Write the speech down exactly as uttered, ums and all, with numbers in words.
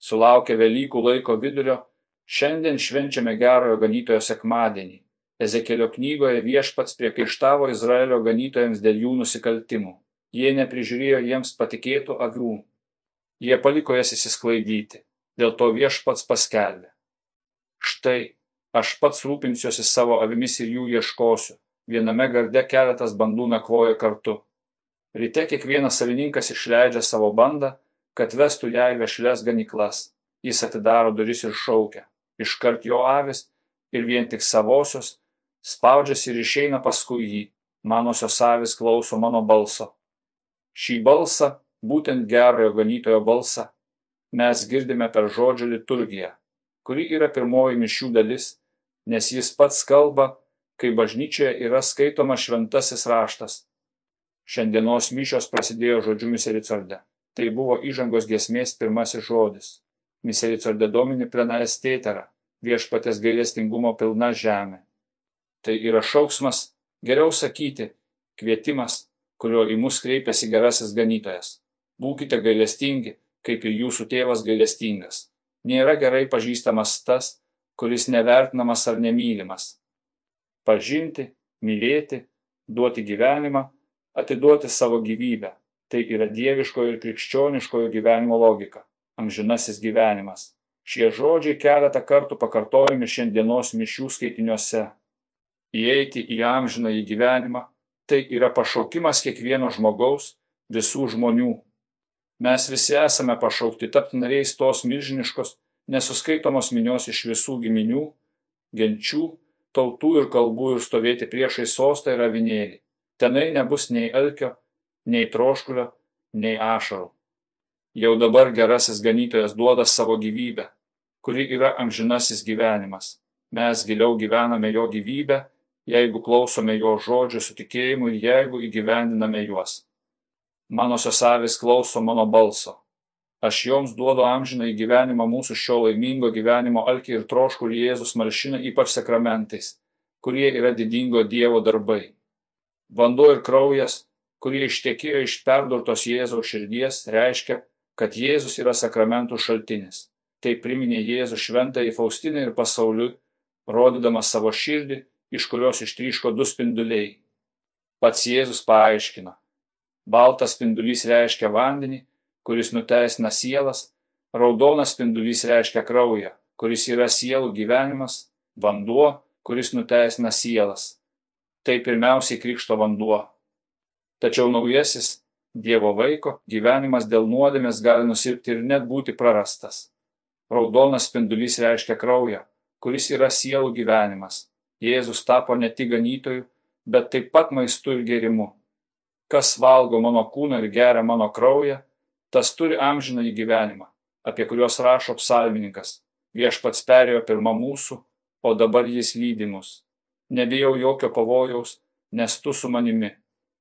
Sulaukę Velykų laiko vidurio, šiandien švenčiame gerojo ganytojo sekmadienį. Ezekielio knygoje viešpats priekaištavo Izraelio ganytojams dėl jų nusikaltimų. Jie neprižiūrėjo jiems patikėtų avių. Jie paliko jas išsisklaidyti. Dėl to viešpats paskelbė: štai, aš pats rūpinsiuosi savo avimis ir jų ieškosiu. Viename garde keletas bandų nakvoja kartu. Ryte kiekvienas savininkas išleidžia savo bandą, kad vestų ją į vešlias ganyklas. Jis atidaro duris ir šaukia. Iškart jo avis ir vien tik savosios spaudžiasi ir išeina paskui jį. Manosios avis klauso mano balso. Šį balsą, būtent gerojo ganytojo balsą, mes girdime per žodžio liturgiją, kuri yra pirmoji mišių dalis, nes jis pats kalba, kai bažnyčioje yra skaitomas šventasis raštas. Šiandienos mišios prasidėjo žodžiu Misericorde. Tai buvo įžangos giesmės pirmasis žodis. Misericorde Domini plena estetera, viešpaties gailestingumo pilna žemė. Tai yra šauksmas, geriau sakyti, kvietimas, kurio į mus kreipiasi gerasis ganytojas. Būkite gailestingi, kaip ir jūsų tėvas gailestingas. Nėra gerai pažįstamas tas, kuris nevertinamas ar nemylimas. Pažinti, mylėti, duoti gyvenimą, atiduoti savo gyvybę. Tai yra dieviškojo ir krikščioniškojo gyvenimo logika, amžinasis gyvenimas. Šie žodžiai keletą kartų pakartojami šiandienos mišių skaitiniuose. Įeiti į amžinąjį gyvenimą – tai yra pašaukimas kiekvieno žmogaus, visų žmonių. Mes visi esame pašaukti tapti nariais tos milžiniškos, nesuskaitomos minios iš visų giminių, genčių, tautų ir kalbų ir stovėti priešai sostą ir avinėlį. Tenai nebus nei alkio, nei troškulio, nei ašarų. Jau dabar gerasis ganytojas duoda savo gyvybę, kuri yra amžinasis gyvenimas. Mes giliau gyvename jo gyvybę, jeigu klausome jo žodžių su tikėjimu ir jeigu įgyvendiname juos. Manosios avys klauso mano balso. Aš joms duodu amžiną į gyvenimą mūsų šio laimingo gyvenimo alkį ir troškulį Jėzus malšina ypač sakramentais, kurie yra didingo Dievo darbai. Vanduo ir kraujas, kurie ištekėjo iš perdurtos Jėzaus širdies, reiškia, kad Jėzus yra sakramentų šaltinis. Tai priminė Jėzų šventąjį Faustinai ir pasauliui, rodydamas savo širdį, iš kurios ištryško du spinduliai. Pats Jėzus paaiškino: baltas spindulys reiškia vandenį, kuris nuteisina sielas, raudonas spindulys reiškia kraują, kuris yra sielų gyvenimas, vanduo, kuris nuteisina sielas. Tai pirmiausiai krikšto vanduo. Tačiau naujasis Dievo vaiko gyvenimas dėl nuodėmės gali nusilpti ir net būti prarastas. Raudonas spindulys reiškia kraują, kuris yra sielų gyvenimas. Jėzus tapo ne tik ganytoju, bet taip pat maistu ir gėrimu. Kas valgo mano kūną ir geria mano kraują, tas turi amžinąjį gyvenimą, apie kuriuos rašo psalmininkas. Viešpats perėjo pirma mūsų, o dabar jis lydi mus. Nebijau jokio pavojaus, nes tu su manimi.